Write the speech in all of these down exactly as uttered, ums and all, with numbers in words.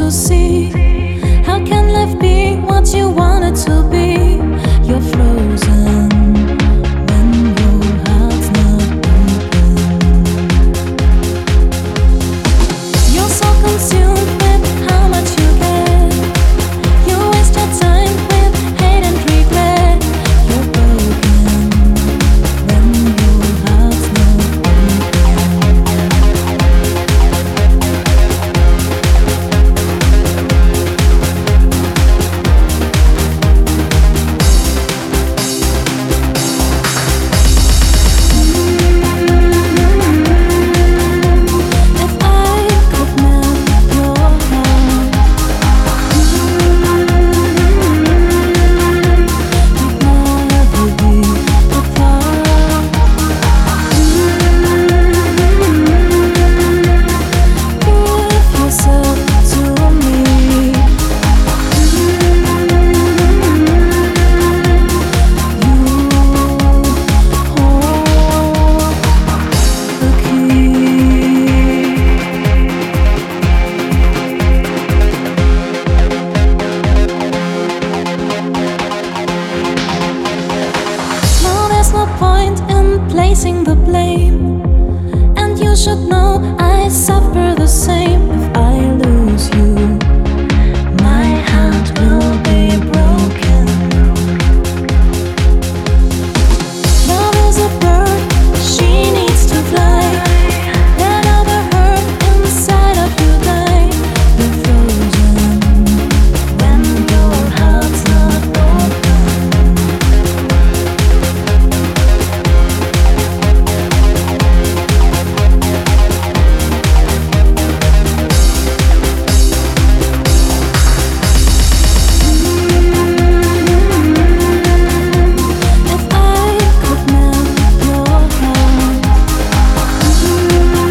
to see. How can life be what you want it to be? You're frozen when your heart's not open. You're so consumed with how much you get. You waste your time with hate and regret. You're broken when your heart's not open. If I could melt your heart, we'd never be apart. Give yourself to me. You hold the key. No, there's no point in placing the blame. And you should know I suffer the same. If I lose you, my heart will be broken. Love is a bird, she needs to fly. Let all the hurt inside of you die. You're frozen when your heart's not open. If I could melt your heart, we'd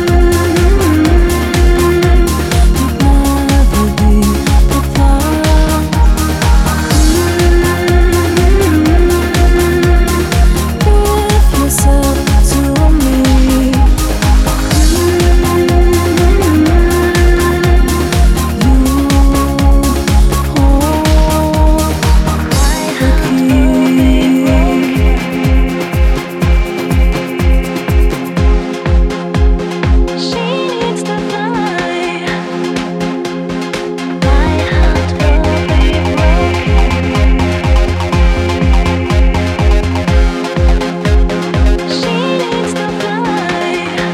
never be apart. Give yourself to me. You hold the key. She needs to fly. My heart will be broken. She needs to fly.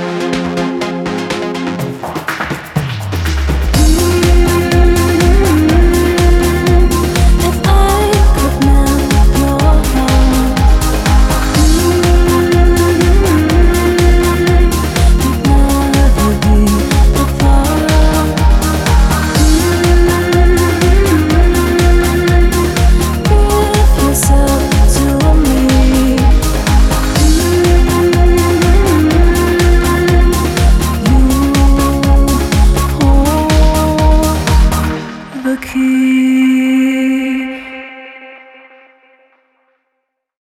If I could melt your heart, we'd never be apart. Give yourself to me. You hold the key.